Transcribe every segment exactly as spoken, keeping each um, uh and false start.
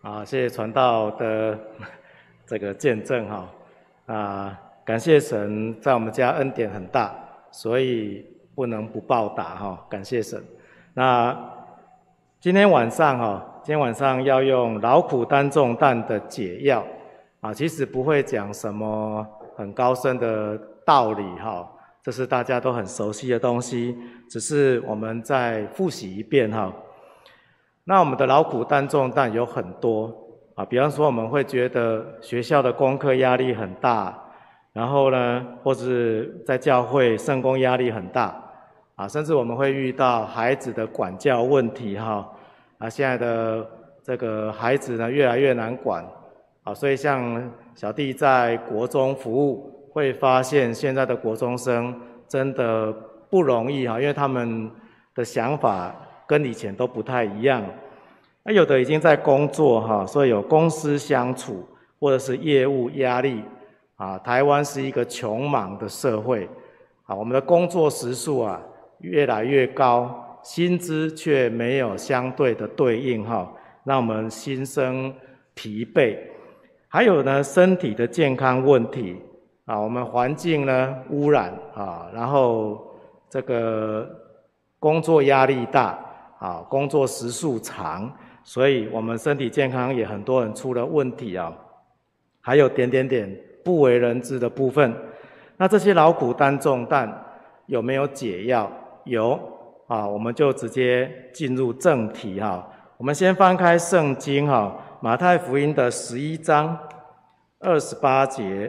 啊，谢谢传道的这个见证哈，啊，感谢神在我们家恩典很大，所以不能不报答哈，感谢神。那今天晚上哈，今天晚上要用劳苦担重担的解药啊，其实不会讲什么很高深的道理哈，这是大家都很熟悉的东西，只是我们再复习一遍哈。那我们的劳苦担重担有很多啊，比方说我们会觉得学校的功课压力很大，然后呢，或是在教会圣工压力很大啊，甚至我们会遇到孩子的管教问题哈啊，现在的这个孩子呢越来越难管啊，所以像小弟在国中服务，会发现现在的国中生真的不容易哈，因为他们的想法跟以前都不太一样，那有的已经在工作哈，所以有公司相处或者是业务压力啊。台湾是一个穷忙的社会啊，我们的工作时数啊越来越高，薪资却没有相对的对应哈，让我们心生疲惫。还有呢，身体的健康问题啊，我们环境呢污染啊，然后这个工作压力大。啊，工作时数长，所以我们身体健康也很多人出了问题啊，还有点点点不为人知的部分。那这些劳苦担重担有没有解药？有啊，我们就直接进入正题哈。我们先翻开圣经哈，马太福音的十一章二十八节，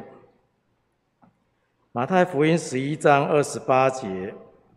马太福音十一章二十八节。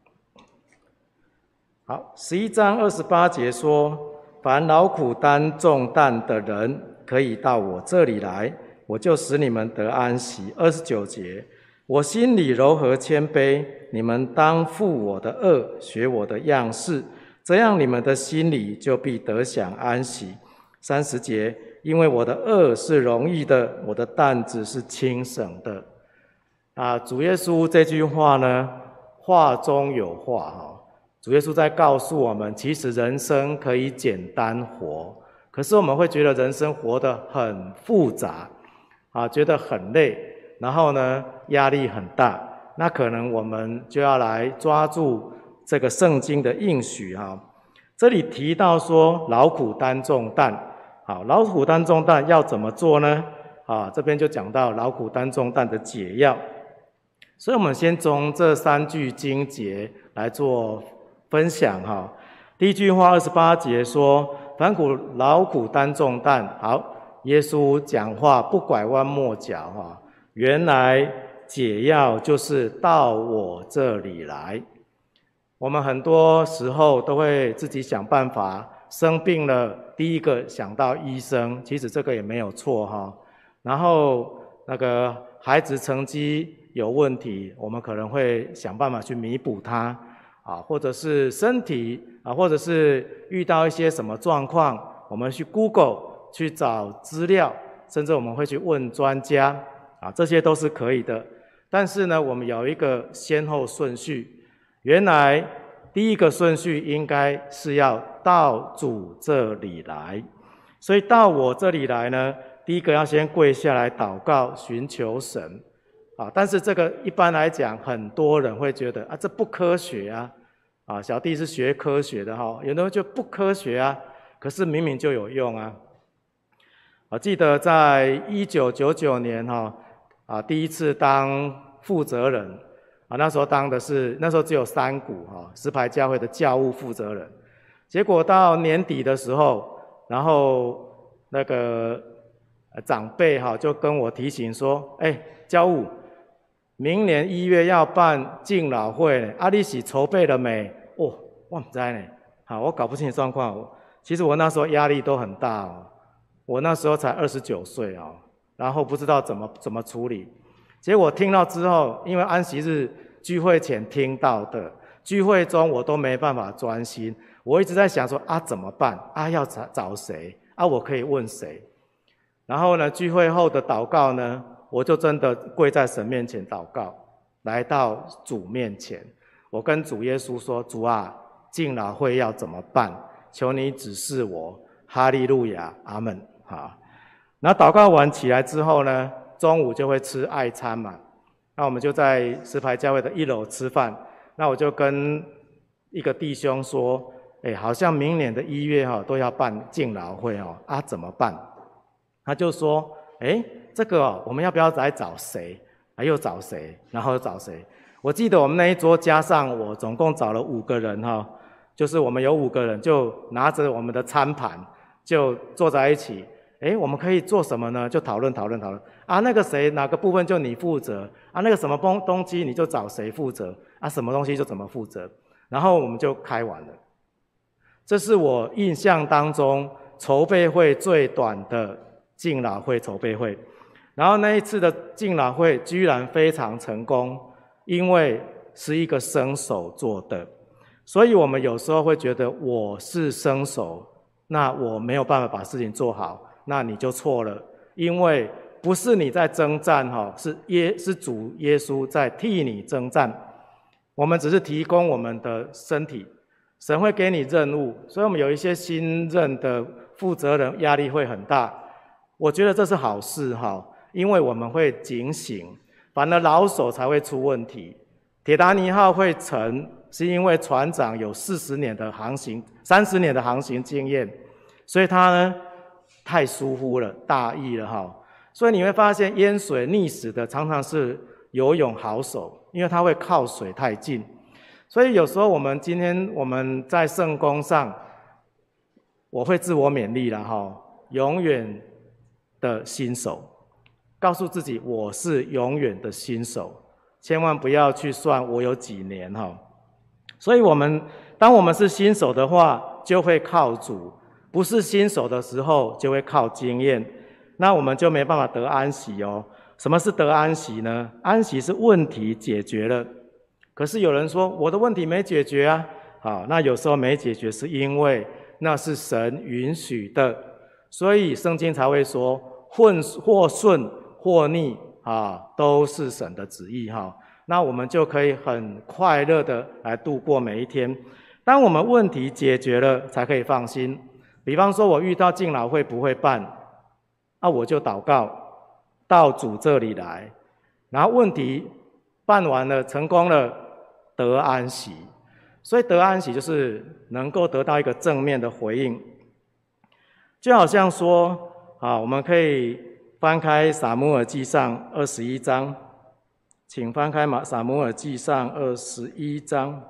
好，十一章二十八节说：凡劳苦担重担的人，可以到我这里来，我就使你们得安息。二十九节，我心里柔和谦卑，你们当负我的轭，学我的样式，这样你们的心里就必得享安息。三十节，因为我的轭是容易的，我的担子是轻省的。啊，主耶稣这句话呢，话中有话哈。主耶稣在告诉我们，其实人生可以简单活，可是我们会觉得人生活得很复杂啊，觉得很累，然后呢压力很大，那可能我们就要来抓住这个圣经的应许啊。这里提到说劳苦担重担，好，劳苦担重担要怎么做呢？啊，这边就讲到劳苦担重担的解药，所以我们先从这三句经节来做分享哈。第一句话二十八节说：凡苦劳苦担重担。好，耶稣讲话不拐弯抹角哈，原来解药就是到我这里来。我们很多时候都会自己想办法，生病了第一个想到医生，其实这个也没有错哈。然后那个孩子成绩有问题，我们可能会想办法去弥补它。啊，或者是身体啊，或者是遇到一些什么状况，我们去 Google 去找资料，甚至我们会去问专家啊，这些都是可以的。但是呢，我们有一个先后顺序，原来第一个顺序应该是要到主这里来，所以到我这里来呢，第一个要先跪下来祷告，寻求神啊。但是这个一般来讲，很多人会觉得啊，这不科学啊。啊，小弟是学科学的哈，有的人就不科学啊，可是明明就有用啊。我记得在一九九九年哈，啊，第一次当负责人啊，那时候当的是那时候只有三股哈，石牌教会的教务负责人。结果到年底的时候，然后那个长辈哈就跟我提醒说，哎，教务，明年一月要办敬老会，啊，你是筹备了没？哦，我不知道呢，好，我搞不清状况。其实我那时候压力都很大哦，我那时候才二十九岁哦，然后不知道怎么怎么处理。结果听到之后，因为安息日聚会前听到的，聚会中我都没办法专心，我一直在想说啊怎么办？啊要找找谁？啊我可以问谁？然后呢，聚会后的祷告呢，我就真的跪在神面前祷告，来到主面前。我跟主耶稣说：主啊，敬老会要怎么办？求你指示我。哈利路亚，阿们。 好，那祷告完起来之后呢，中午就会吃爱餐嘛。那我们就在石牌教会的一楼吃饭。那我就跟一个弟兄说，哎，好像明年的一月哈都要办敬老会哦，啊怎么办？他就说，哎，这个哦，我们要不要来找谁？啊，又找谁？然后又找谁？我记得我们那一桌加上我，总共找了五个人哈，就是我们有五个人，就拿着我们的餐盘，就坐在一起。哎，我们可以做什么呢？就讨论讨论讨论啊，那个谁哪个部分就你负责啊，那个什么东东西你就找谁负责啊，什么东西就怎么负责，然后我们就开完了。这是我印象当中筹备会最短的敬老会筹备会，然后那一次的敬老会居然非常成功，因为是一个生手做的，所以我们有时候会觉得我是生手，那我没有办法把事情做好。那你就错了，因为不是你在征战哈，是耶是主耶稣在替你征战，我们只是提供我们的身体，神会给你任务，所以我们有一些新任的负责人压力会很大，我觉得这是好事哈，因为我们会警醒，反而老手才会出问题。铁达尼号会沉，是因为船长有四十年的航行、三十年的航行经验，所以他呢太疏忽了，大意了哈。所以你会发现淹水溺死的常常是游泳好手，因为他会靠水太近。所以有时候我们今天我们在圣工上，我会自我勉励了哈，永远的新手，告诉自己我是永远的新手，千万不要去算我有几年哈。所以我们当我们是新手的话，就会靠主。不是新手的时候就会靠经验，那我们就没办法得安息哦。什么是得安息呢？安息是问题解决了，可是有人说我的问题没解决啊。好，那有时候没解决是因为那是神允许的，所以圣经才会说混或顺或逆啊，都是神的旨意哈。那我们就可以很快乐的来度过每一天。当我们问题解决了，才可以放心。比方说我遇到敬老会不会办，那我就祷告到主这里来，然后问题办完了成功了，得安息。所以得安息就是能够得到一个正面的回应。就好像说啊，我们可以翻开撒母耳记上二十一章，请翻开撒母耳记上二十一章。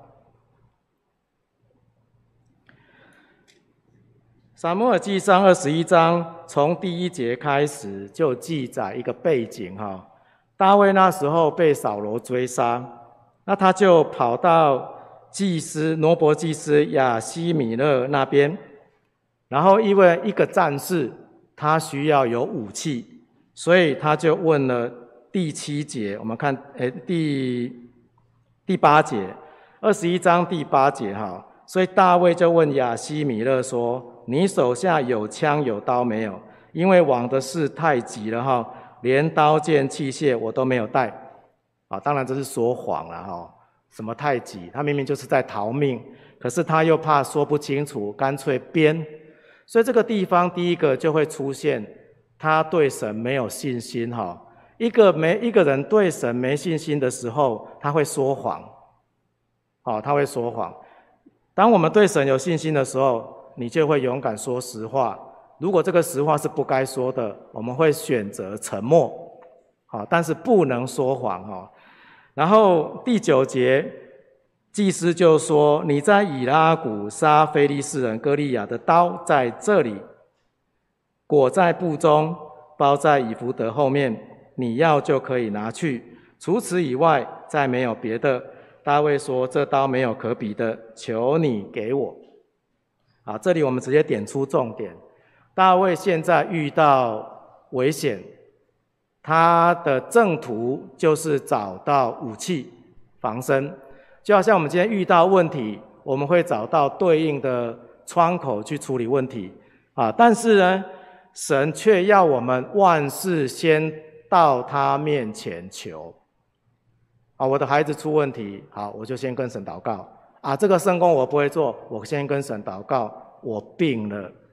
撒母耳记上二十一章从第一节开始就记载一个背景哈，大卫那时候被扫罗追杀，那他就跑到祭司挪伯祭司亚希米勒那边，然后因为一个战士他需要有武器，所以他就问了第七节，我们看诶第第八节，二十一章第八节哈，所以大卫就问亚希米勒说，你手下有枪有刀没有？因为往的事太急了哈，连刀剑器械我都没有带。啊，当然这是说谎了哈，什么太急？他明明就是在逃命，可是他又怕说不清楚，干脆编。所以这个地方第一个就会出现他对神没有信心哈。一个没一个人对神没信心的时候，他会说谎。好，他会说谎。当我们对神有信心的时候，你就会勇敢说实话。如果这个实话是不该说的，我们会选择沉默。好，但是不能说谎哈。然后第九节，祭司就说：“你在以拉谷杀非利士人歌利亚的刀在这里，裹在布中，包在以弗得后面，你要就可以拿去。除此以外，再没有别的。”大卫说：“这刀没有可比的，求你给我。”啊，这里我们直接点出重点。大卫现在遇到危险，他的正途就是找到武器防身。就好像我们今天遇到问题，我们会找到对应的窗口去处理问题啊。但是呢，神却要我们万事先到他面前求。啊，我的孩子出问题，好，我就先跟神祷告。啊，这个圣工我不会做，我先跟神祷告。我病了，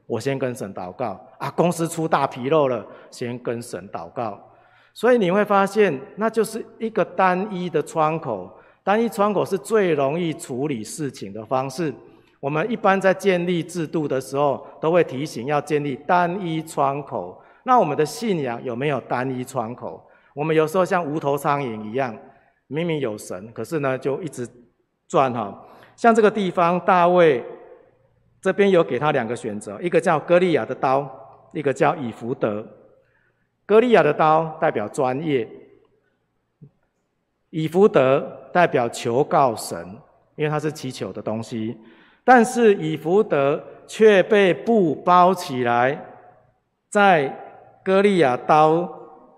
我先跟神祷告啊，公司出大纰漏了，先跟神祷告。所以你会发现，那就是一个单一的窗口，单一窗口是最容易处理事情的方式。我们一般在建立制度的时候，都会提醒要建立单一窗口。那我们的信仰有没有单一窗口？我们有时候像无头苍蝇一样，明明有神，可是呢就一直转哈。像这个地方，大卫这边有给他两个选择，一个叫歌利亚的刀，一个叫以弗得。歌利亚的刀代表专业，以弗得代表求告神，因为它是祈求的东西。但是以弗得却被布包起来，在歌利亚刀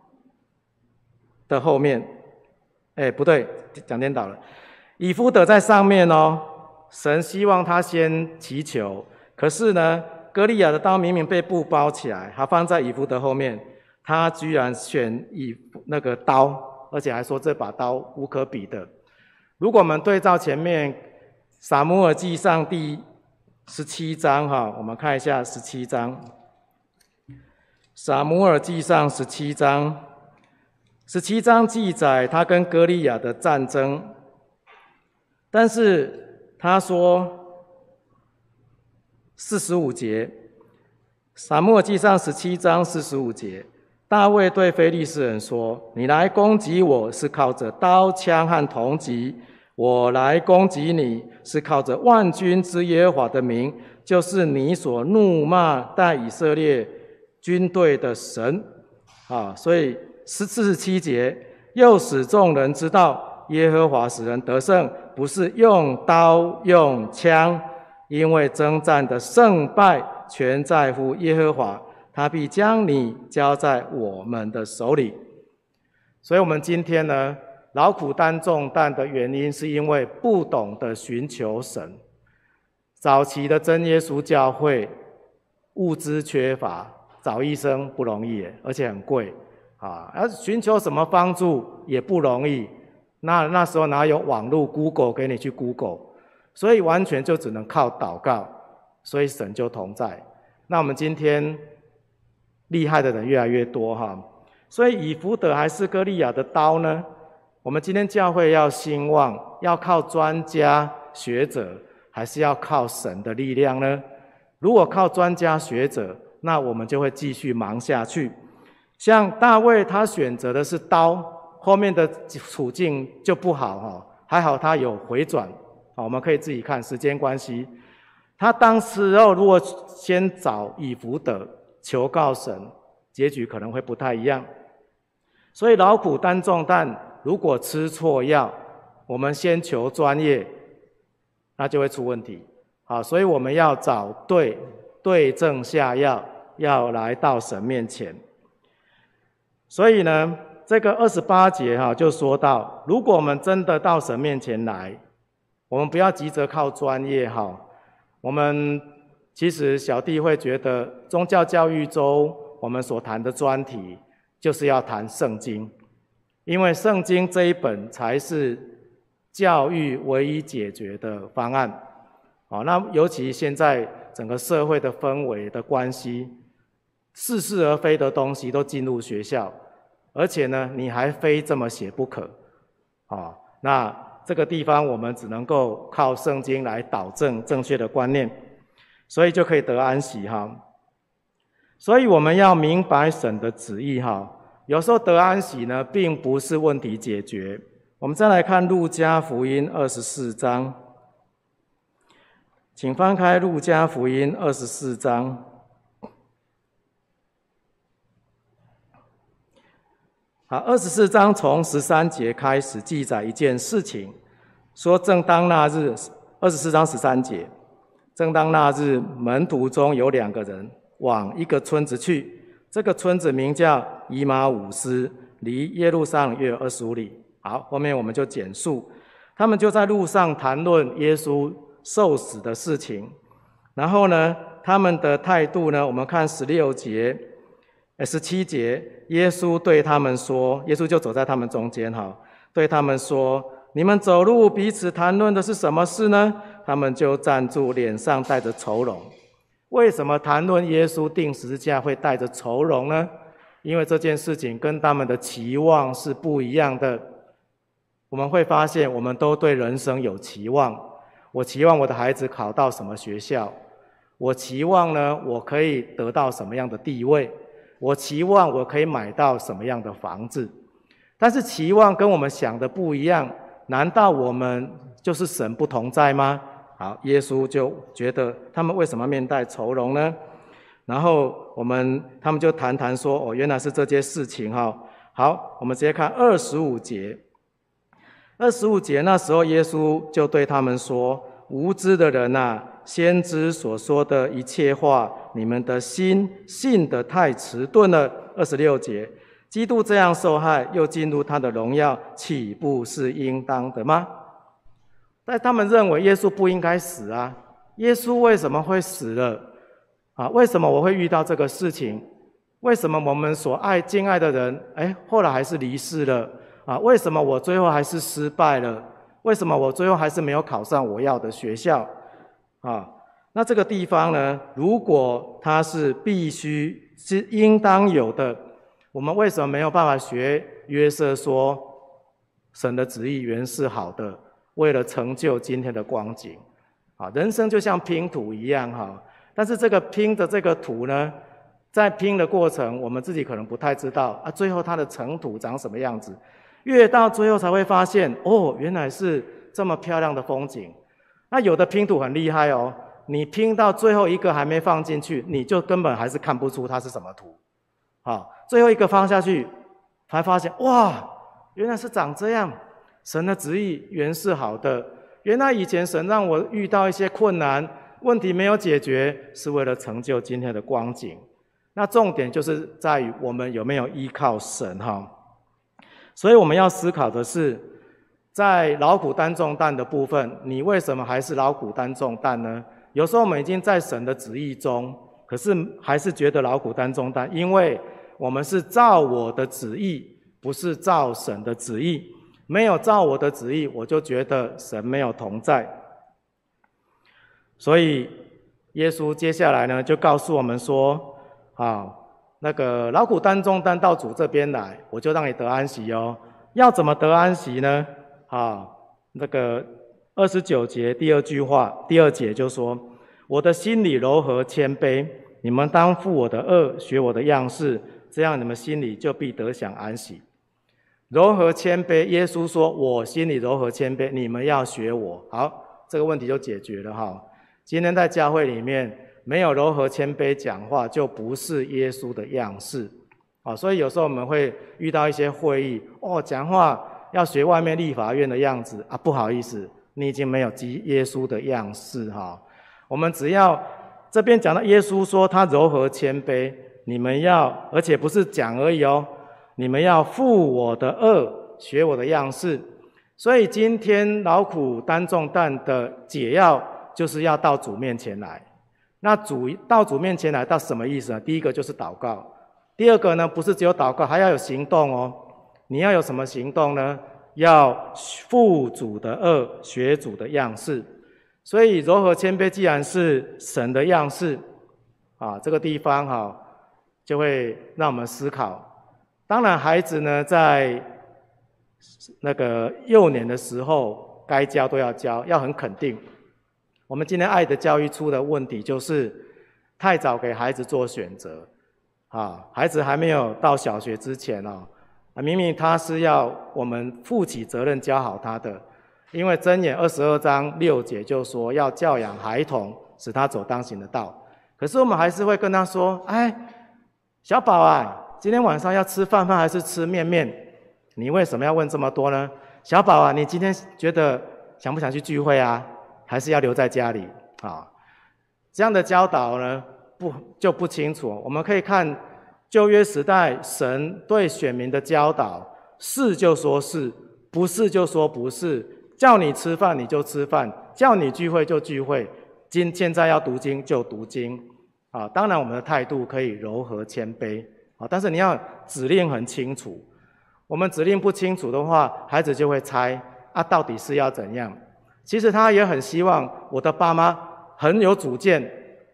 的后面。哎，不对，讲颠倒了。以弗得在上面哦，神希望他先祈求，可是呢，歌利亚的刀明明被布包起来，他放在以弗得后面，他居然选以那个刀，而且还说这把刀无可比的。如果我们对照前面撒母耳记上第十七章哈，我们看一下十七章。撒母耳记上十七章，十七章记载他跟歌利亚的战争，但是他说四十五节，撒母耳记上十七章四十五节，大卫对非利士人说：“你来攻击我是靠着刀枪和铜戟，我来攻击你是靠着万军之耶和华的名，就是你所怒骂带以色列军队的神。”啊，所以四十七节，又使众人知道耶和华使人得胜，不是用刀用枪，因为征战的胜败全在乎耶和华，他必将你交在我们的手里。所以我们今天呢，劳苦担重担的原因，是因为不懂得寻求神。早期的真耶稣教会物资缺乏，找医生不容易，而且很贵啊！要寻求什么帮助也不容易。那那时候哪有网络 Google 给你去 Google， 所以完全就只能靠祷告，所以神就同在。那我们今天厉害的人越来越多哈，所以以弗得还是歌利亚的刀呢？我们今天教会要兴旺，要靠专家学者，还是要靠神的力量呢？如果靠专家学者，那我们就会继续忙下去。像大卫他选择的是刀，后面的处境就不好哈，还好他有回转，好，我们可以自己看，时间关系。他当时候如果先找以弗得求告神，结局可能会不太一样。所以劳苦担重担，如果吃错药，我们先求专业，那就会出问题。好，所以我们要找对对症下药，要来到神面前。所以呢，这个二十八节哈就说到，如果我们真的到神面前来，我们不要急着靠专业哈。我们其实小弟会觉得，宗教教育周我们所谈的专题，就是要谈圣经，因为圣经这一本才是教育唯一解决的方案。好，那尤其现在整个社会的氛围的关系，似是而非的东西都进入学校，而且呢，你还非这么写不可。好，那这个地方我们只能够靠圣经来导正正确的观念，所以就可以得安息哈。所以我们要明白神的旨意哈。有时候得安息呢，并不是问题解决。我们再来看路加福音二十四章。请翻开路加福音二十四章。好，二十四章从十三节开始记载一件事情，说正当那日，二十四章十三节，正当那日，门徒中有两个人往一个村子去，这个村子名叫以马忤斯，离耶路撒冷约有二十五里。好，后面我们就简述，他们就在路上谈论耶稣受死的事情。然后呢，他们的态度呢，我们看十六节、十七节，耶稣对他们说，耶稣就走在他们中间哈，对他们说：“你们走路彼此谈论的是什么事呢？”他们就站住，脸上带着愁容。 为什么谈论耶稣钉十字架会带着愁容呢？因为这件事情跟他们的期望是不一样的。我们会发现，我们都对人生有期望。我期望我的孩子考到什么学校，我期望呢，我可以得到什么样的地位，我期望我可以买到什么样的房子。但是期望跟我们想的不一样，难道我们就是神不同在吗？好，耶稣就觉得他们为什么面带愁容呢？然后我们他们就谈谈说，哦，原来是这件事情哈。好，我们直接看二十五节。二十五节那时候耶稣就对他们说：无知的人啊，先知所说的一切话，你们的心信得太迟钝了。二十六节，基督这样受害，又进入他的荣耀，岂不是应当的吗？但他们认为耶稣不应该死啊，耶稣为什么会死了啊？为什么我会遇到这个事情？为什么我们所爱敬爱的人，哎，后来还是离世了啊？为什么我最后还是失败了？为什么我最后还是没有考上我要的学校啊？那这个地方呢，如果它是必须是应当有的，我们为什么没有办法学约瑟说，神的旨意原是好的，为了成就今天的光景啊？人生就像拼图一样哈，但是这个拼的这个图呢，在拼的过程，我们自己可能不太知道啊，最后它的成图长什么样子。越到最后才会发现，哦，原来是这么漂亮的风景。那有的拼图很厉害哦，你拼到最后一个还没放进去，你就根本还是看不出它是什么图。好，最后一个放下去，才发现，哇，原来是长这样。神的旨意原是好的。原来以前神让我遇到一些困难，问题没有解决，是为了成就今天的光景。那重点就是在于我们有没有依靠神哈。所以我们要思考的是，在劳苦担重担的部分，你为什么还是劳苦担重担呢？有时候我们已经在神的旨意中，可是还是觉得劳苦担重担，因为我们是照我的旨意，不是照神的旨意。没有照我的旨意，我就觉得神没有同在。所以耶稣接下来呢，就告诉我们说，啊，那个劳苦担重担到主这边来，我就让你得安息哦。要怎么得安息呢？啊，那个二十九节第二句话，第二节就说：我的心里柔和谦卑，你们当负我的恶，学我的样式，这样你们心里就必得享安息。柔和谦卑，耶稣说：我心里柔和谦卑，你们要学我。好，这个问题就解决了哈。今天在教会里面，没有柔和谦卑讲话，就不是耶稣的样式。啊，所以有时候我们会遇到一些会议，哦，讲话要学外面立法院的样子啊，不好意思，你已经没有耶稣的样式哈。我们只要这边讲到耶稣说他柔和谦卑，你们要，而且不是讲而已哦，你们要负我的恶，学我的样式。所以今天劳苦担重担的解药，就是要到主面前来。那主到主面前来，到什么意思呢？第一个就是祷告，第二个呢，不是只有祷告，还要有行动哦。你要有什么行动呢？要负主的恶，学主的样式。所以柔和谦卑既然是神的样式啊，这个地方哈，就会让我们思考。当然孩子呢，在那个幼年的时候，该教都要教，要很肯定。我们今天爱的教育出的问题就是太早给孩子做选择啊，孩子还没有到小学之前哦，明明他是要我们负起责任教好他的，因为箴言二十二章六节就说要教养孩童，使他走当行的道。可是我们还是会跟他说：哎，小宝啊，今天晚上要吃饭饭还是吃面面？你为什么要问这么多呢？小宝啊，你今天觉得想不想去聚会啊？还是要留在家里啊？这样的教导呢，不就不清楚。我们可以看旧约时代神对选民的教导，是就说是，不是就说不是，叫你吃饭你就吃饭，叫你聚会就聚会，今现在要读经就读经啊。当然我们的态度可以柔和谦卑啊，但是你要指令很清楚。我们指令不清楚的话，孩子就会猜啊，到底是要怎样？其实他也很希望我的爸妈很有主见，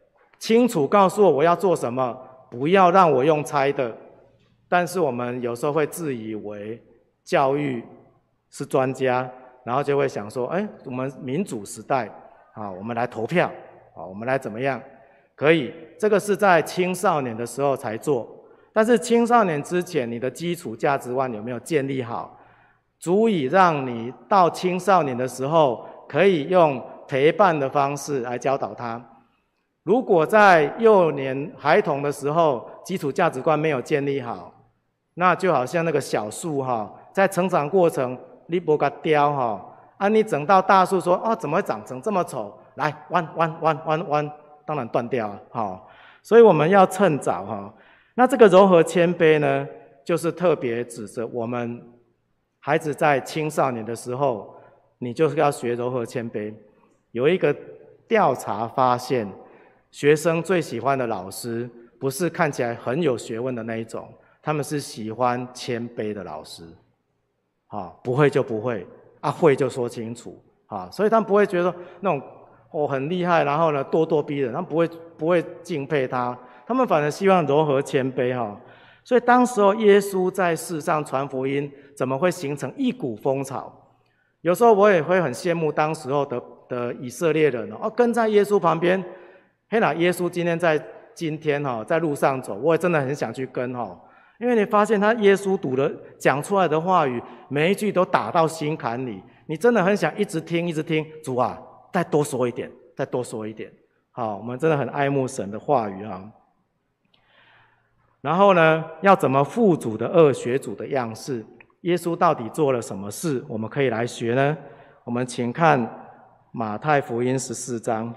清楚告诉我我要做什么，不要让我用猜的。但是我们有时候会自以为教育是专家，然后就会想说，哎，我们民主时代啊，我们来投票啊，我们来怎么样？可以，这个是在青少年的时候才做。但是青少年之前，你的基础价值观有没有建立好，足以让你到青少年的时候可以用陪伴的方式来教导他。如果在幼年孩童的时候，基础价值观没有建立好，那就好像那个小树哈，在成长过程你不给它雕哈，啊你整到大树说啊怎么会长成这么丑？来弯弯弯弯弯，当然断掉了哈。所以我们要趁早哈。那这个柔和谦卑呢，就是特别指着我们孩子在青少年的时候，你就是要学柔和谦卑。有一个调查发现，学生最喜欢的老师不是看起来很有学问的那一种，他们是喜欢谦卑的老师。啊，不会就不会，啊会就说清楚啊，所以他们不会觉得那种哦很厉害，然后呢咄咄逼人，他们不会不会敬佩他。他们反而希望柔和谦卑哈，所以当时候耶稣在世上传福音，怎么会形成一股风潮？有时候我也会很羡慕当时候的的以色列人哦，跟在耶稣旁边。嘿啦，耶稣今天在今天哈在路上走，我也真的很想去跟哈，因为你发现他耶稣读的讲出来的话语，每一句都打到心坎里，你真的很想一直听一直听。主啊，再多说一点，再多说一点。好，我们真的很爱慕神的话语哈。然后呢，要怎么负主的恶，学主的样式？耶稣到底做了什么事，我们可以来学呢？我们请看马太福音十四章。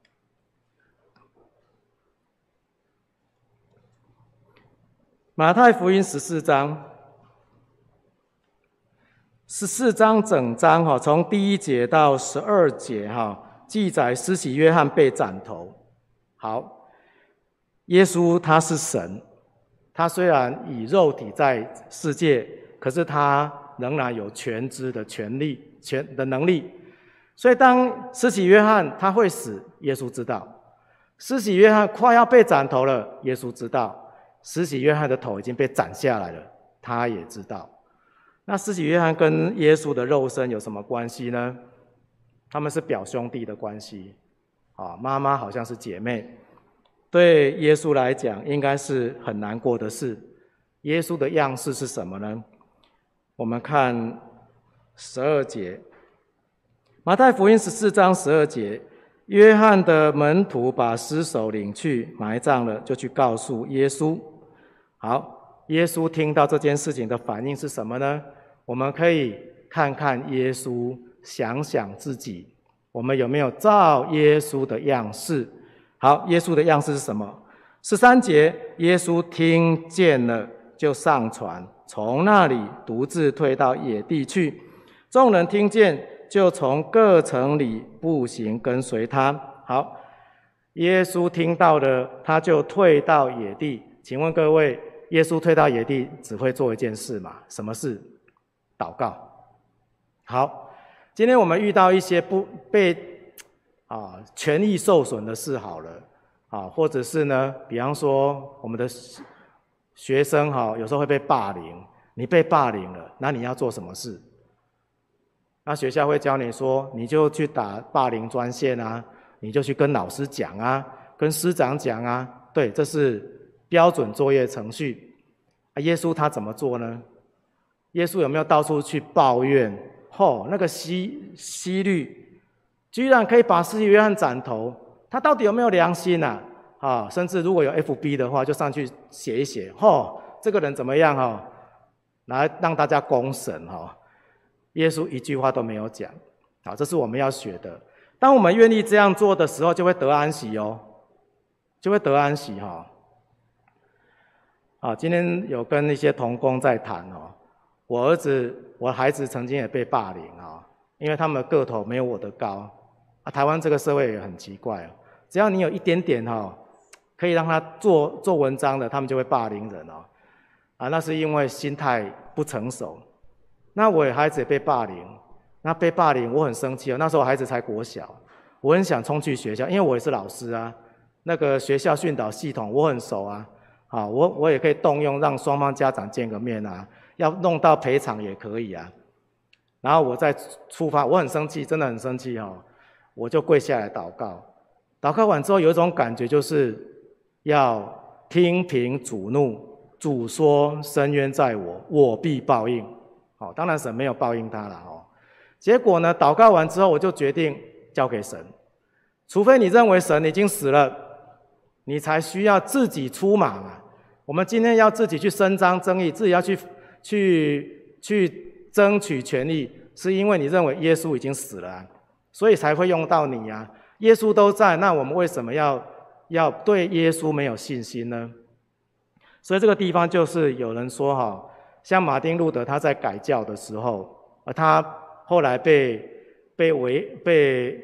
马太福音十四章，十四章整章哈，从第一节到十二节哈，记载施洗约翰被斩头。好，耶稣他是神。他虽然以肉体在世界，可是他仍然有全知的权利、全的能力。所以当施洗约翰他会死，耶稣知道；施洗约翰快要被斩头了，耶稣知道；施洗约翰的头已经被斩下来了，他也知道。那施洗约翰跟耶稣的肉身有什么关系呢？他们是表兄弟的关系，啊，妈妈好像是姐妹。对耶稣来讲，应该是很难过的事。耶稣的样式是什么呢？我们看十二节，马太福音十四章十二节，约翰的门徒把尸首领去埋葬了，就去告诉耶稣。好，耶稣听到这件事情的反应是什么呢？我们可以看看耶稣，想想自己，我们有没有照耶稣的样式？好，耶稣的样式是什么？十三节，耶稣听见了，就上船，从那里独自退到野地去。众人听见，就从各城里步行跟随他。好，耶稣听到了，他就退到野地。请问各位，耶稣退到野地只会做一件事吗？什么事？祷告。好，今天我们遇到一些不被啊，权益受损的事好了，啊，或者是呢，比方说我们的学生哈，有时候会被霸凌，你被霸凌了，那你要做什么事？那学校会教你说，你就去打霸凌专线啊，你就去跟老师讲啊，跟师长讲啊，对，这是标准作业程序。啊，耶稣他怎么做呢？耶稣有没有到处去抱怨？吼、哦，那个希希律。居然可以把施洗约翰斩头，他到底有没有良心啊？啊，甚至如果有 F B 的话，就上去写一写，吼、哦，这个人怎么样哈、哦？来让大家公审哈、哦。耶稣一句话都没有讲，好，这是我们要学的。当我们愿意这样做的时候，就会得安息哦，就会得安息哈、哦。啊，今天有跟一些同工在谈哦，我儿子、我孩子曾经也被霸凌啊、哦，因为他们的个头没有我的高。啊，台湾这个社会也很奇怪哦，只要你有一点点哈、哦，可以让他做做文章的，他们就会霸凌人哦。啊，那是因为心态不成熟。那我孩子也被霸凌，那被霸凌我很生气哦。那时候我孩子才国小，我很想冲去学校，因为我也是老师啊。 那个学校训导系统，我很熟啊，啊，我我也可以动用让双方家长见个面啊，要弄到赔偿也可以啊。然后我再出发，我很生气，真的很生气哦，我就跪下来祷告。祷告完之后，有一种感觉，就是要听凭主怒，主说深渊在我，我必报应。哦，当然神没有报应他了哦。结果呢，祷告完之后，我就决定交给神，除非你认为神已经死了，你才需要自己出马嘛。我们今天要自己去伸张正义，自己要去去去争取权利，是因为你认为耶稣已经死了啊，所以才会用到你啊。耶稣都在，那我们为什么要要对耶稣没有信心呢？所以这个地方就是有人说哈，像马丁路德他在改教的时候，而他后来被被围被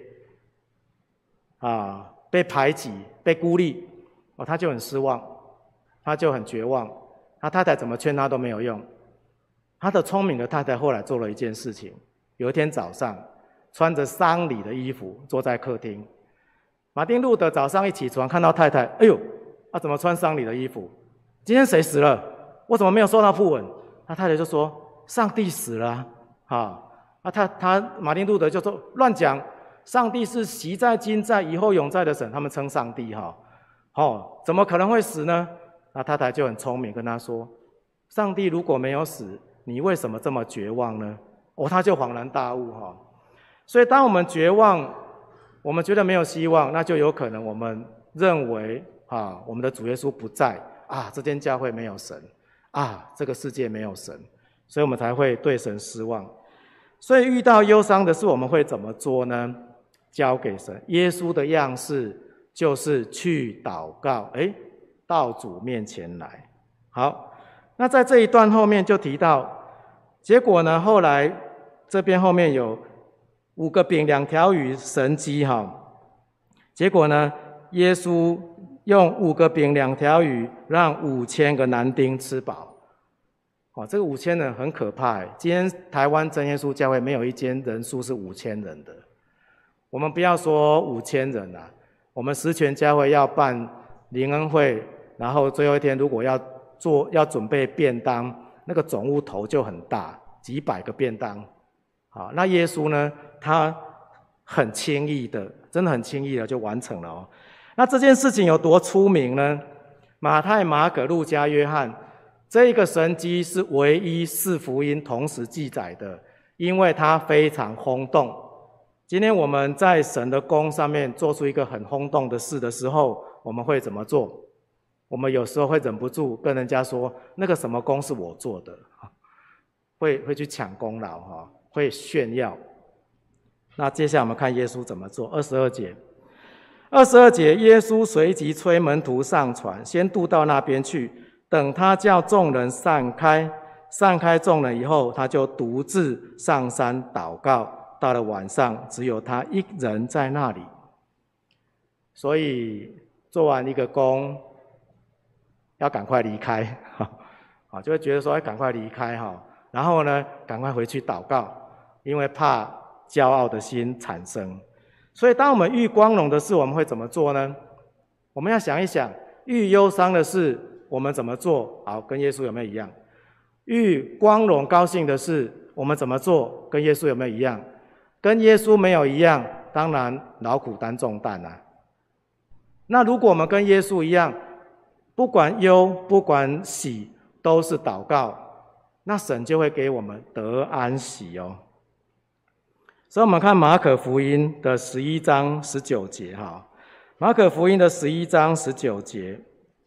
啊被排挤、被孤立，哦，他就很失望，他就很绝望。他太太怎么劝他都没有用。他的聪明的太太后来做了一件事情，有一天早上，穿着丧礼的衣服坐在客厅。马丁路德早上一起床看到太太，哎呦，他、啊、怎么穿丧礼的衣服？今天谁死了？我怎么没有收到讣文？他太太就说：上帝死了啊！啊，啊他他马丁路德就说乱讲，上帝是昔在、今在、以后永在的神，他们称上帝哈，哦，怎么可能会死呢？那太太就很聪明跟他说：上帝如果没有死，你为什么这么绝望呢？哦，他就恍然大悟哈。所以当我们绝望，我们觉得没有希望，那就有可能我们认为啊，我们的主耶稣不在啊，这间教会没有神啊，这个世界没有神，所以我们才会对神失望。所以遇到忧伤的事，我们会怎么做呢？交给神。耶稣的样式就是去祷告，诶，到主面前来。好，那在这一段后面就提到，结果呢，后来这边后面有五个饼两条鱼神迹哈，结果呢，耶稣用五个饼两条鱼让五千个男丁吃饱。哦，这个五千人很可怕哎！今天台湾真耶稣教会没有一间人数是五千人的。我们不要说五千人啊，我们十全教会要办灵恩会，然后最后一天如果要做要准备便当，那个总务头就很大，几百个便当。好，那耶稣呢？他很轻易的，真的很轻易的就完成了哦。那这件事情有多出名呢？马太、马可、路加、约翰。这个神迹是唯一四福音同时记载的，因为它非常轰动。今天我们在神的宫上面做出一个很轰动的事的时候，我们会怎么做？我们有时候会忍不住跟人家说，那个什么宫是我做的，会会去抢功劳哈，会炫耀。那接下来我们看耶稣怎么做。二十二节，二十二节，耶稣随即催门徒上船，先渡到那边去。等他叫众人散开，散开众人以后，他就独自上山祷告。到了晚上，只有他一人在那里。所以做完一个工，要赶快离开，好，就会觉得说，哎，赶快离开哈。然后呢，赶快回去祷告，因为怕骄傲的心产生。所以，当我们遇光荣的事，我们会怎么做呢？我们要想一想，遇忧伤的事。我们怎么做？好，跟耶稣有没有一样？遇光荣高兴的事，我们怎么做？跟耶稣有没有一样？跟耶稣没有一样，当然劳苦担重担啊。那如果我们跟耶稣一样，不管忧不管喜，都是祷告，那神就会给我们得安息哦。所以我们看马可福音的十一章十九节哈，马可福音的十一章十九节。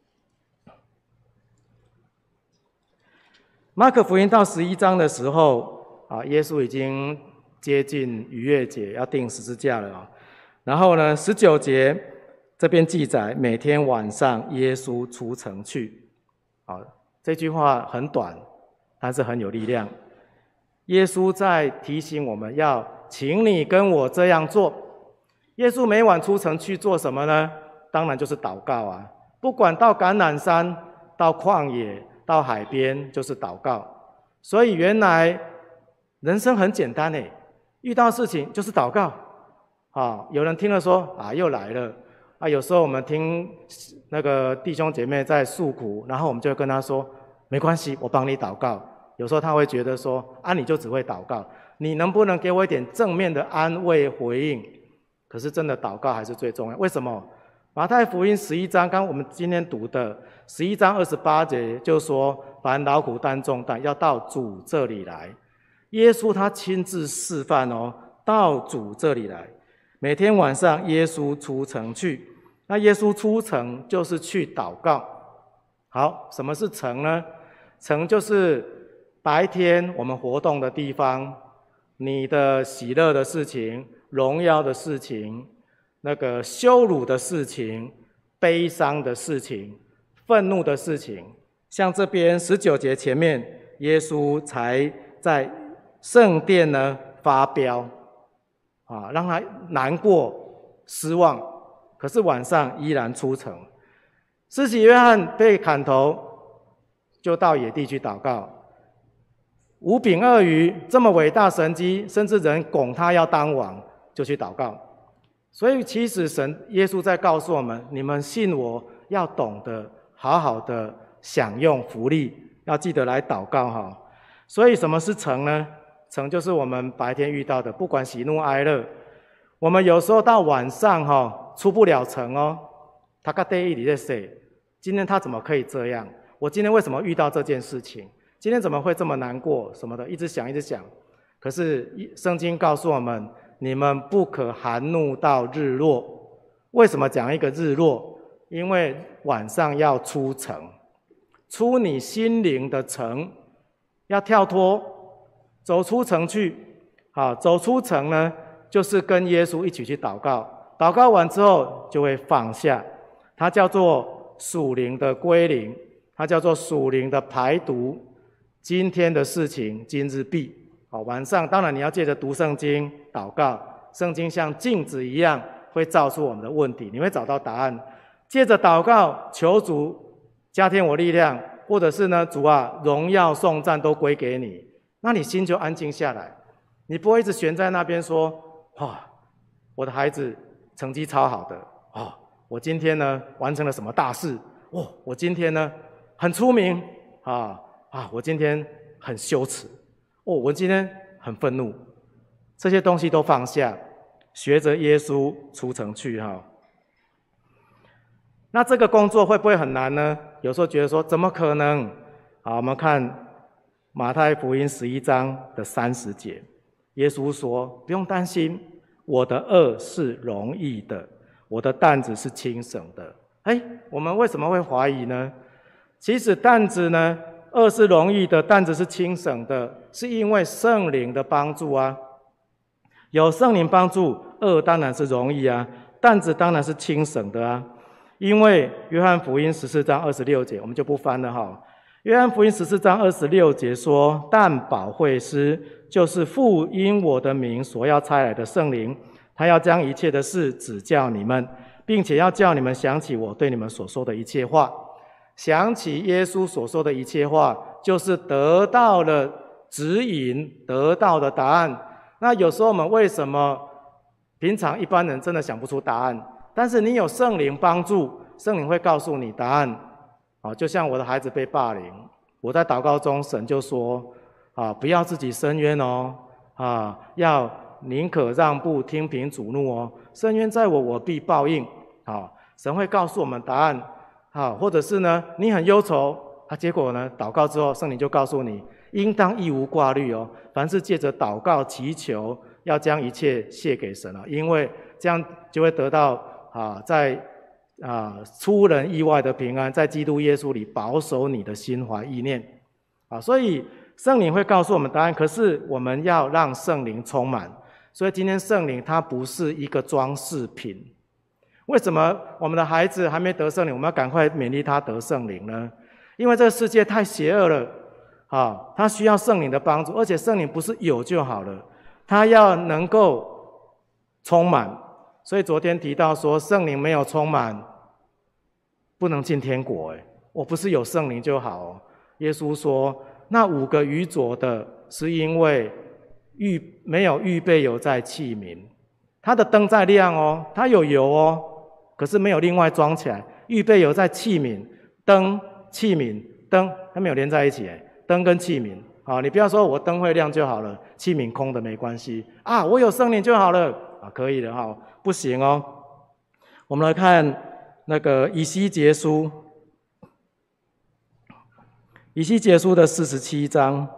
马可福音到十一章的时候，啊，耶稣已经接近逾越节，要钉十字架了啊。然后呢，十九节这边记载，每天晚上耶稣出城去。啊，这句话很短，但是很有力量。耶稣在提醒我们要，请你跟我这样做。耶稣每晚出城去做什么呢？当然就是祷告啊。不管到橄榄山，到旷野。到海边就是祷告，所以原来人生很简单诶，遇到事情就是祷告。啊，有人听了说啊，又来了， 啊，有时候我们听那个弟兄姐妹在诉苦，然后我们就会跟他说，没关系，我帮你祷告。有时候他会觉得说，啊，你就只会祷告，你能不能给我一点正面的安慰回应？可是真的祷告还是最重要。为什么？马太福音十一章，刚我们今天读的十一章二十八节就说，凡劳苦担重担，要到主这里来。耶稣他亲自示范哦，到主这里来。每天晚上耶稣出城去，那耶稣出城就是去祷告。好，什么是城呢？城就是白天我们活动的地方，你的喜乐的事情、荣耀的事情、那个羞辱的事情、悲伤的事情、愤怒的事情。像这边十九节前面，耶稣才在圣殿呢发飙啊，让他难过、失望，可是晚上依然出城。施洗约翰被砍头，就到野地去祷告。五饼二鱼这么伟大神迹，甚至人拱他要当王，就去祷告。所以其实神耶稣在告诉我们，你们信我，要懂得好好的享用福利，要记得来祷告哈。所以什么是城呢？城就是我们白天遇到的，不管喜怒哀乐。我们有时候到晚上哈出不了城哦。他个第一你在说，今天他怎么可以这样？我今天为什么遇到这件事情？今天怎么会这么难过什么的？一直想一直想。可是圣经告诉我们，你们不可含怒到日落。为什么讲一个日落？因为晚上要出城，出你心灵的城，要跳脱，走出城去。好，走出城呢，就是跟耶稣一起去祷告。祷告完之后，就会放下。它叫做属灵的归零，它叫做属灵的排毒。今天的事情今日毕。好，晚上当然你要借着读圣经祷告，圣经像镜子一样会照出我们的问题，你会找到答案。借着祷告求主加添我力量，或者是呢，主啊，荣耀颂赞都归给你，那你心就安静下来，你不会一直悬在那边说，哇，我的孩子成绩超好的，哦，我今天呢完成了什么大事，哦，我今天呢很出名啊啊，我今天很羞耻，哦，我今天很愤怒，这些东西都放下，学着耶稣出城去哈。那这个工作会不会很难呢？有时候觉得说怎么可能？好，我们看马太福音十一章的三十节，耶稣说：“不用担心，我的恶是容易的，我的担子是轻省的。”哎，我们为什么会怀疑呢？其实担子呢，恶是容易的，担子是轻省的，是因为圣灵的帮助啊。有圣灵帮助，恶当然是容易啊，担子当然是轻省的啊。因为约翰福音十四章二十六节，我们就不翻了哈。约翰福音十四章二十六节说：“但保惠师就是父因我的名所要差来的圣灵，他要将一切的事指教你们，并且要叫你们想起我对你们所说的一切话。”想起耶稣所说的一切话，就是得到了指引，得到的答案。那有时候我们为什么平常一般人真的想不出答案？但是你有圣灵帮助，圣灵会告诉你答案。啊，就像我的孩子被霸凌，我在祷告中，神就说：啊，不要自己伸冤哦，啊，要宁可让步，听凭主怒哦。伸冤在我，我必报应。啊，神会告诉我们答案。啊，或者是呢，你很忧愁，啊，结果呢，祷告之后，圣灵就告诉你，应当一无挂虑哦。凡是借着祷告祈求，要将一切卸给神了，因为这样就会得到。啊，在啊出人意外的平安，在基督耶稣里保守你的心怀意念，啊，所以圣灵会告诉我们答案，可是我们要让圣灵充满。所以今天圣灵它不是一个装饰品。为什么我们的孩子还没得圣灵，我们要赶快勉励他得圣灵呢？因为这个世界太邪恶了，啊，他需要圣灵的帮助，而且圣灵不是有就好了，他要能够充满。所以昨天提到说，圣灵没有充满，不能进天国。哎，我不是有圣灵就好哦。耶稣说，那五个愚拙的，是因为预没有预备油在器皿。他的灯在亮哦，他有油哦， 可是没有另外装起来。预备有在器皿、灯、器皿、灯，它没有连在一起，灯跟器皿。好，你不要说我灯会亮就好了，器皿空的没关系啊，我有圣灵就好了啊，可以的哈，不行哦。我们来看那个以西结书，以西结书的四十七章，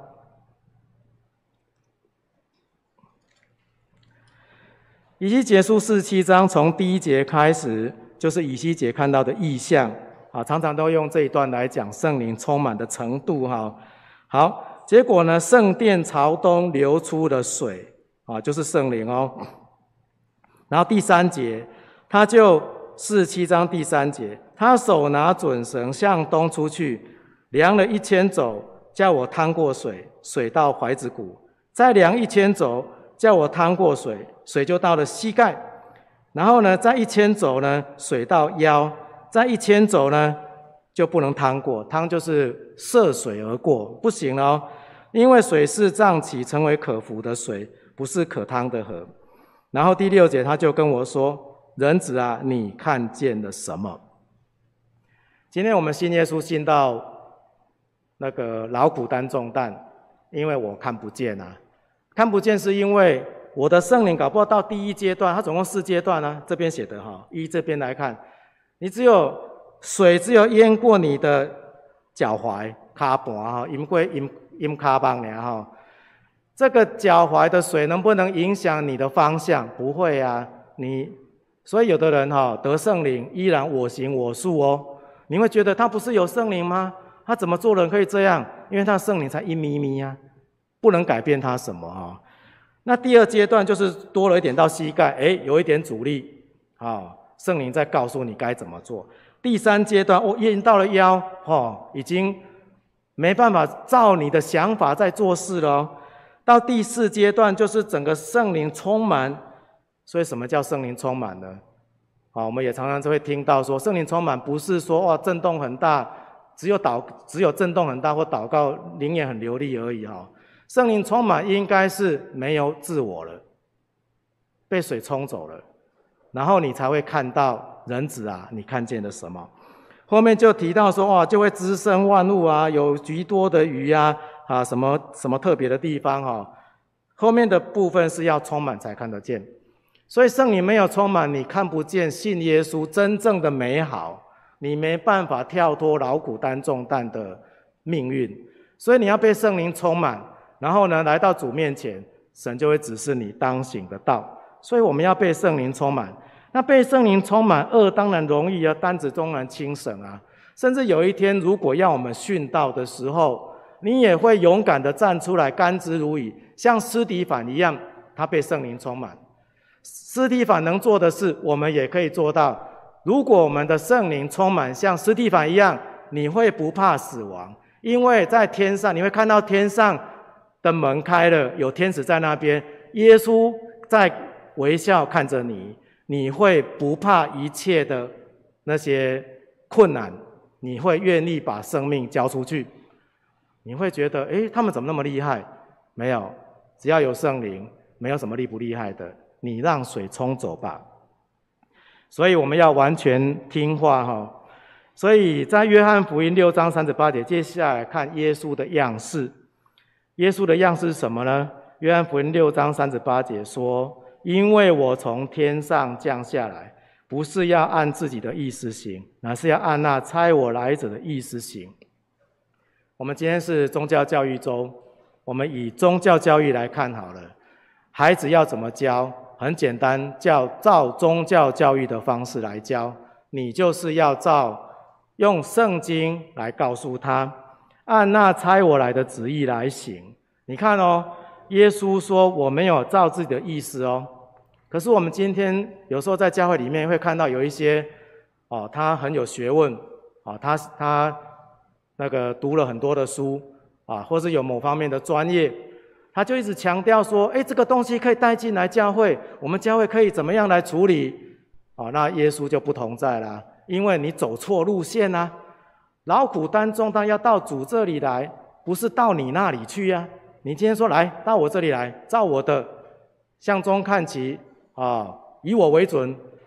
以西结书四十七章从第一节开始，就是以西结看到的异象啊，常常都用这一段来讲圣灵充满的程度哈。好。结果呢，圣殿朝东流出了水啊，就是圣灵哦。然后第三节，他就四十七章第三节，他手拿准绳向东出去，量了一千肘，叫我趟过水，水到怀子骨；再量一千肘，叫我趟过水，水就到了膝盖。然后呢，再一千肘呢，水到腰；再一千肘呢，就不能趟过，趟就是涉水而过，不行了哦。因为水是涨起成为可服的水，不是可趟的河。然后第六节他就跟我说：人子啊，你看见了什么？今天我们信耶稣信到那个劳苦担重担，因为我看不见啊，看不见是因为我的圣灵搞不好到第一阶段，它总共四阶段啊，这边写的哈，依这边来看，你只有水只有淹过你的脚踝、脚盘哈，淹过淹。阴卡邦呢哈，这个脚踝的水能不能影响你的方向？不会啊，你所以有的人哈得圣灵依然我行我素哦，你会觉得他不是有圣灵吗？他怎么做人可以这样？因为他圣灵才一咪咪啊，不能改变他什么哈。那第二阶段就是多了一点到膝盖，哎，有一点阻力啊，圣灵在告诉你该怎么做。第三阶段我淹到了腰，哈，已经。没办法照你的想法在做事了哦。到第四阶段就是整个圣灵充满，所以什么叫圣灵充满呢？好，我们也常常就会听到说，圣灵充满不是说哇震动很大，只有祷只有震动很大或祷告灵也很流利而已哈。圣灵充满应该是没有自我了，被水冲走了，然后你才会看到人子啊，你看见了什么？后面就提到说，哇，就会滋生万物啊，有极多的鱼啊，啊，什么什么特别的地方哈、啊。后面的部分是要充满才看得见，所以圣灵没有充满，你看不见信耶稣真正的美好，你没办法跳脱劳苦担重担的命运。所以你要被圣灵充满，然后呢，来到主面前，神就会指示你当行的道。所以我们要被圣灵充满。那被圣灵充满，恶当然容易啊，担子当然轻省啊。甚至有一天，如果要我们殉道的时候，你也会勇敢的站出来，甘之如饴，像司提反一样，他被圣灵充满。司提反能做的事，我们也可以做到。如果我们的圣灵充满，像司提反一样，你会不怕死亡，因为在天上，你会看到天上的门开了，有天使在那边，耶稣在微笑看着你。你会不怕一切的那些困难，你会愿意把生命交出去。你会觉得，诶，他们怎么那么厉害？没有，只要有圣灵，没有什么厉不厉害的。你让水冲走吧。所以我们要完全听话哈。所以在约翰福音六章三十八节，接下来看耶稣的样式。耶稣的样式是什么呢？约翰福音六章三十八节说，因为我从天上降下来，不是要按自己的意思行，乃是要按那差我来者的意思行。我们今天是宗教教育周，我们以宗教教育来看好了。孩子要怎么教？很简单，叫照宗教教育的方式来教。你就是要照用圣经来告诉他，按那差我来的旨意来行。你看哦，耶稣说我没有照自己的意思哦，可是我们今天有时候在教会里面会看到有一些哦，他很有学问啊，他他那个读了很多的书啊，或是有某方面的专业，他就一直强调说，哎，这个东西可以带进来教会，我们教会可以怎么样来处理啊？那耶稣就不同在啦，因为你走错路线啦、啊，劳苦担重担要到主这里来，不是到你那里去呀、啊。你今天说来到我这里来，照我的向中看齐啊，以我为准，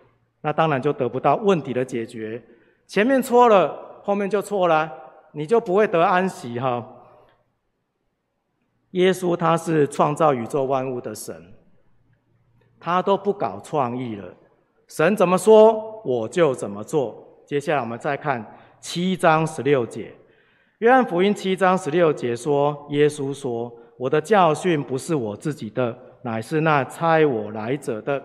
那当然就得不到问题的解决。前面错了，后面就错了，你就不会得安息哈。耶稣他是创造宇宙万物的神，他都不搞创意了，神怎么说我就怎么做。接下来我们再看七章十六节，约翰福音七章十六节说，耶稣说，我的教训不是我自己的，乃是那差我来者的。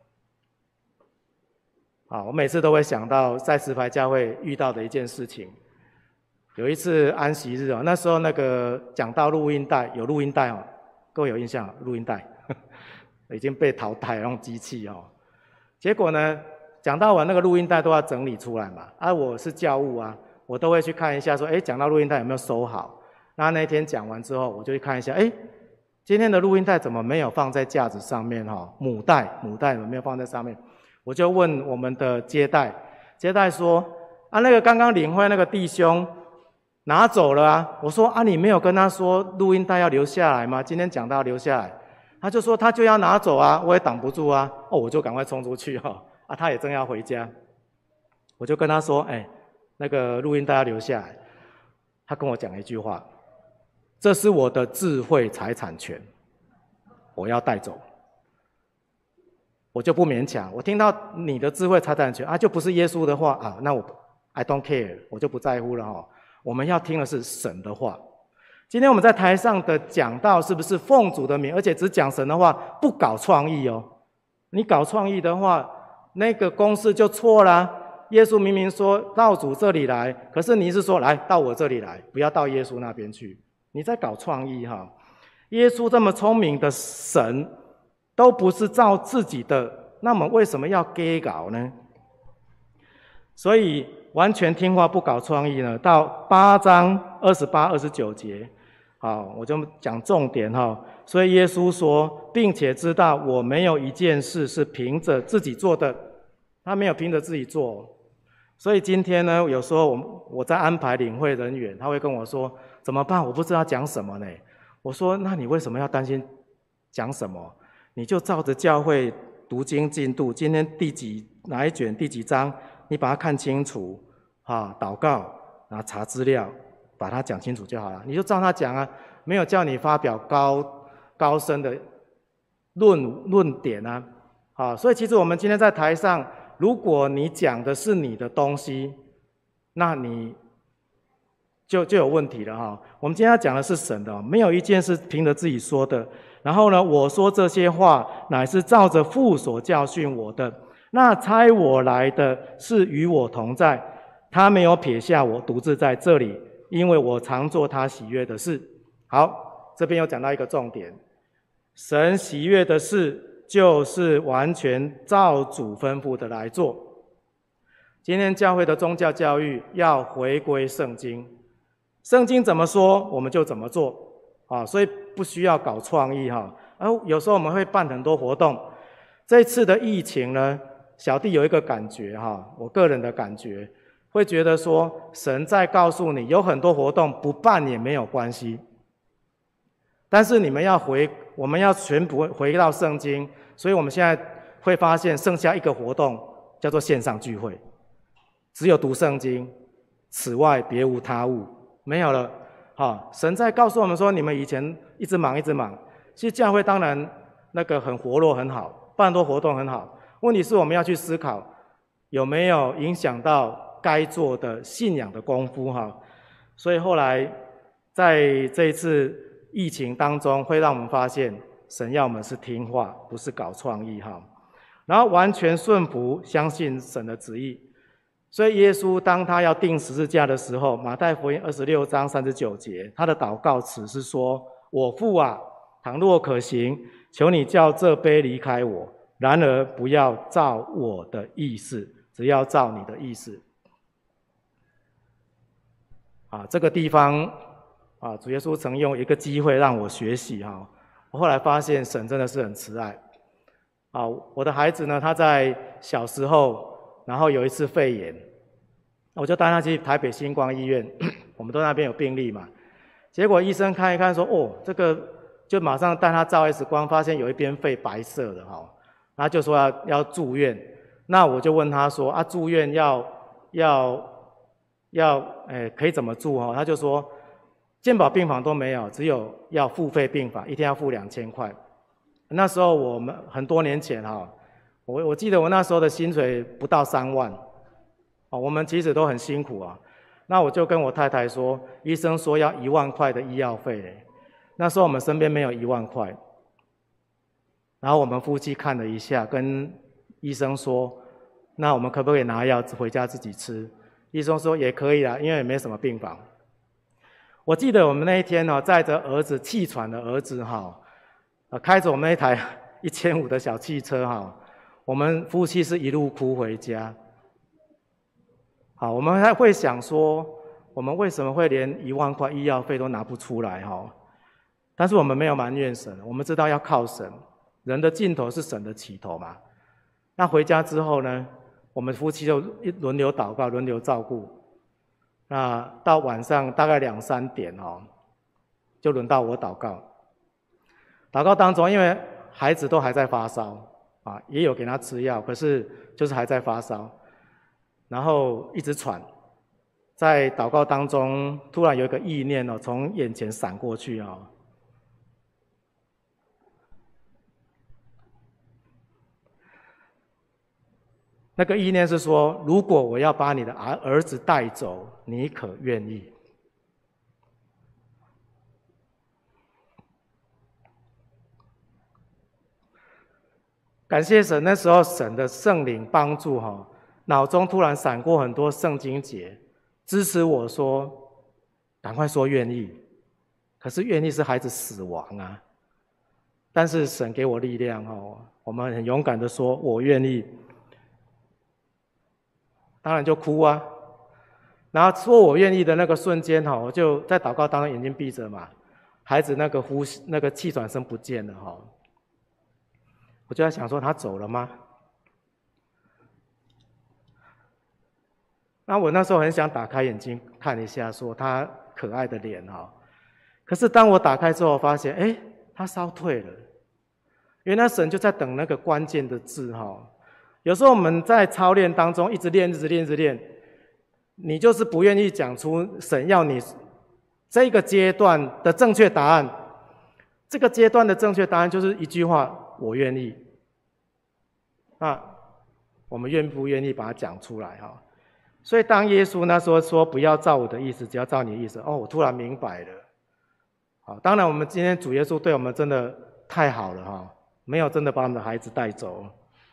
啊，我每次都会想到在石牌教会遇到的一件事情。有一次安息日哦，那时候那个讲道录音带有录音带哦，各位有印象？录音带已经被淘汰用机器哦。结果呢，讲到完那个录音带都要整理出来嘛。啊，我是教务啊，我都会去看一下说，哎，讲到录音带有没有收好？那那天讲完之后，我就去看一下，哎，今天的录音带怎么没有放在架子上面哈？母带母带有没有放在上面？我就问我们的接待，接待说，啊，那个刚刚领会那个弟兄拿走了啊。我说，啊，你没有跟他说录音带要留下来吗？今天讲到留下来。他就说他就要拿走啊，我也挡不住啊。哦，我就赶快冲出去哈。啊，他也正要回家，我就跟他说，哎，那个录音带要留下来。他跟我讲一句话，这是我的智慧财产权，我要带走。我就不勉强，我听到你的智慧财产权啊，就不是耶稣的话啊，那我 I don't care， 我就不在乎了哈。我们要听的是神的话。今天我们在台上的讲道是不是奉主的名，而且只讲神的话，不搞创意哦？你搞创意的话，那个公式就错啦。耶稣明明说到主这里来，可是你是说来到我这里来，不要到耶稣那边去，你在搞创意哈。耶稣这么聪明的神，都不是照自己的，那么为什么要给搞呢？所以完全听话不搞创意呢？到八章二十八、二十九节，好，我就讲重点哈。所以耶稣说，并且知道我没有一件事是凭着自己做的，他没有凭着自己做。所以今天呢，有时候我我在安排领会人员，他会跟我说怎么办？我不知道讲什么呢。我说那你为什么要担心讲什么？你就照着教会读经进度，今天第几哪一卷第几章，你把它看清楚，啊，祷告，然后查资料，把它讲清楚就好了。你就照他讲啊，没有叫你发表高高深的论论点啊，啊，所以其实我们今天在台上，如果你讲的是你的东西，那你就就有问题了哈。我们今天要讲的是神的，没有一件是凭着自己说的。然后呢，我说这些话乃是照着父所教训我的，那差我来的是与我同在，他没有撇下我独自在这里，因为我常做他喜悦的事。好，这边又讲到一个重点，神喜悦的事就是完全照主吩咐的来做。今天教会的宗教教育要回归圣经，圣经怎么说我们就怎么做啊，所以不需要搞创意哈。而有时候我们会办很多活动，这次的疫情呢，小弟有一个感觉哈，我个人的感觉，会觉得说神在告诉你，有很多活动不办也没有关系，但是你们要回，我们要全部回到圣经，所以我们现在会发现剩下一个活动叫做线上聚会，只有读圣经，此外别无他物，没有了。好，神在告诉我们说，你们以前一直忙一直忙，其实教会当然那个很活络很好，办很多活动很好，问题是我们要去思考有没有影响到该做的信仰的功夫哈。所以后来在这一次疫情当中，会让我们发现神要我们是听话，不是搞创意哈，然后完全顺服，相信神的旨意。所以耶稣当他要钉十字架的时候，马太福音二十六章三十九节，他的祷告词是说，我父啊，倘若可行，求你叫这杯离开我，然而不要照我的意思，只要照你的意思。啊，这个地方啊，主耶稣曾用一个机会让我学习哈，我后来发现神真的是很慈爱。啊，我的孩子呢，他在小时候，然后有一次肺炎，我就带他去台北星光医院，我们都那边有病历嘛。结果医生看一看说，哦，这个就马上带他照 X 光，发现有一边肺白色的哈，然后就说要要住院。 那我就问他说：“啊，住院要要要，诶，可以怎么住？”哦，他就说，健保病房都没有，只有要付费病房，一天要付两千块。那时候我们很多年前哈，我我记得我那时候的薪水不到三万，哦，我们其实都很辛苦啊。那我就跟我太太说，医生说要一万块的医药费嘞，那时候我们身边没有一万块。然后我们夫妻看了一下，跟医生说：“那我们可不可以拿药回家自己吃？”医生说：“也可以啦，因为也没什么病房。”我记得我们那一天呢，载着儿子气喘的儿子哈，开着我们那台一千五的小汽车哈，我们夫妻是一路哭回家。好，我们还会想说，我们为什么会连一万块医药费都拿不出来哈？但是我们没有埋怨神，我们知道要靠神。人的尽头是神的起头嘛。那回家之后呢，我们夫妻就轮流祷告，轮流照顾。那到晚上大概两三点哦，就轮到我祷告。祷告当中，因为孩子都还在发烧啊，也有给他吃药，可是就是还在发烧，然后一直喘。在祷告当中，突然有一个意念哦，从眼前闪过去哦。那个意念是说，如果我要把你的儿儿子带走，你可愿意？感谢神，那时候神的圣灵帮助哈，脑中突然闪过很多圣经节，支持我说，赶快说愿意。可是愿意是孩子死亡啊，但是神给我力量哦，我们很勇敢的说，我愿意。当然就哭啊，然后说我愿意的那个瞬间哈，我就在祷告当中眼睛闭着嘛，孩子那个呼吸那个气喘声不见了哈，我就在想说他走了吗？那我那时候很想打开眼睛看一下，说他可爱的脸哈，可是当我打开之后，发现哎，他烧退了，原来神就在等那个关键的字哈。有时候我们在操练当中一直练一直练一直练，你就是不愿意讲出神要你这个阶段的正确答案。这个阶段的正确答案就是一句话：我愿意。那我们愿不愿意把它讲出来哈？所以当耶稣那时候说不要照我的意思，只要照你的意思，哦，我突然明白了。好，当然我们今天主耶稣对我们真的太好了哈，没有真的把我们的孩子带走。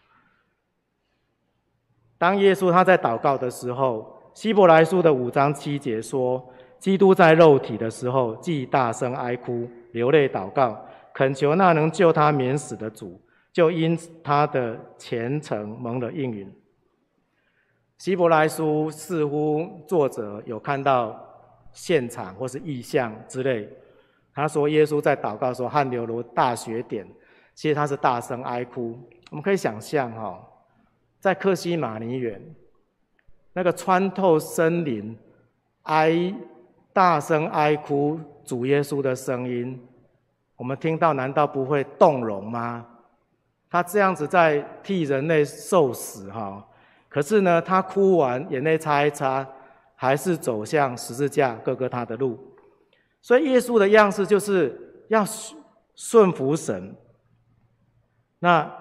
当耶稣他在祷告的时候，希伯来书的五章七节说，基督在肉体的时候，既大声哀哭，流泪祷告，恳求那能救他免死的主，就因他的虔诚蒙了应允。希伯来书似乎作者有看到现场或是异象之类，他说耶稣在祷告的时候汗流如大血点，其实他是大声哀哭。我们可以想象哈、哦。在客西马尼园，那个穿透森林、哀大声哀哭主耶稣的声音，我们听到难道不会动容吗？他这样子在替人类受死哈，可是呢，他哭完眼泪擦一擦，还是走向十字架各各他的路。所以耶稣的样式就是要顺服神。那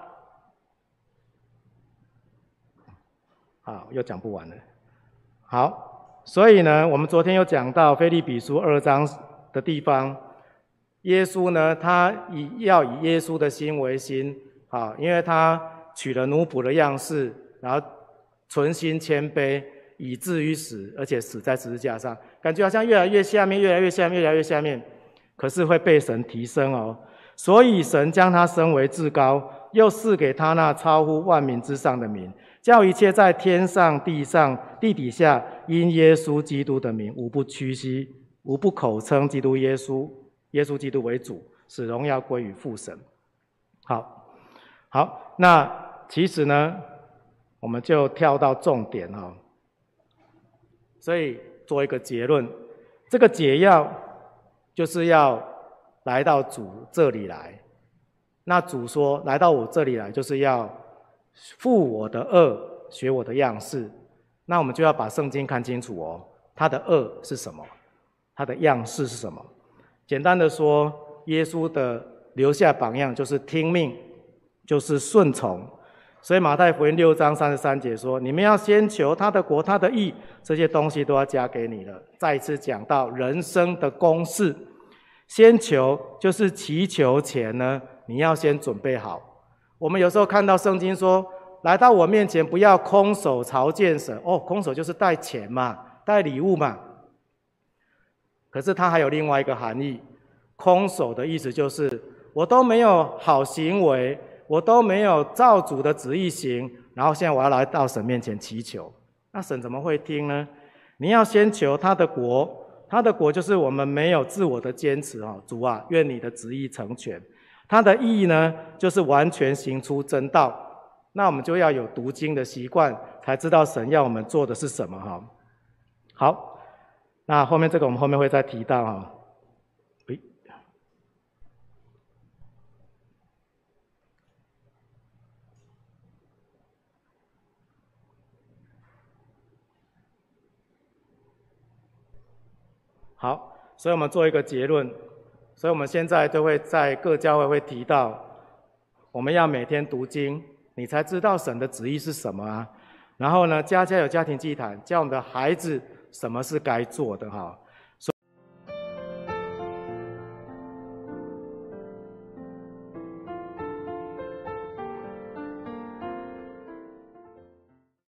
好，又讲不完了。好，所以呢，我们昨天有讲到腓立比书二章的地方，耶稣呢，他以要以耶稣的心为心，啊，因为他取了奴仆的样式，然后存心谦卑，以至于死，而且死在十字架上，感觉好像越来越下面，越来越下面，越来越下面，可是会被神提升哦。所以神将他升为至高，又赐给他那超乎万民之上的名，叫一切在天上、地上、地底下，因耶稣基督的名，无不屈膝，无不口称基督耶稣、耶稣基督为主，使荣耀归于父神。好，好，那其实呢，我们就跳到重点哈。所以做一个结论，这个解药就是要来到主这里来。那主说来到我这里来，就是要负我的恶，学我的样式。那我们就要把圣经看清楚哦，它的恶是什么，它的样式是什么。简单的说，耶稣的留下榜样就是听命，就是顺从。所以马太福音六章三十三节说，你们要先求他的国，他的义，这些东西都要加给你了。再一次讲到人生的公式，先求就是祈求前呢，你要先准备好。我们有时候看到圣经说，来到我面前不要空手朝见神。哦，空手就是带钱嘛，带礼物嘛。可是它还有另外一个含义，空手的意思就是我都没有好行为，我都没有照主的旨意行，然后现在我要来到神面前祈求，那神怎么会听呢？你要先求他的国，他的国就是我们没有自我的坚持。主啊，愿你的旨意成全。他的义呢，就是完全行出真道。那我们就要有读经的习惯，才知道神要我们做的是什么。好，那后面这个我们后面会再提到哈。好，所以我们做一个结论。所以我们现在就会在各教会会提到，我们要每天读经，你才知道神的旨意是什么啊。然后呢，家家有家庭祭坛，教我们的孩子什么是该做的哈。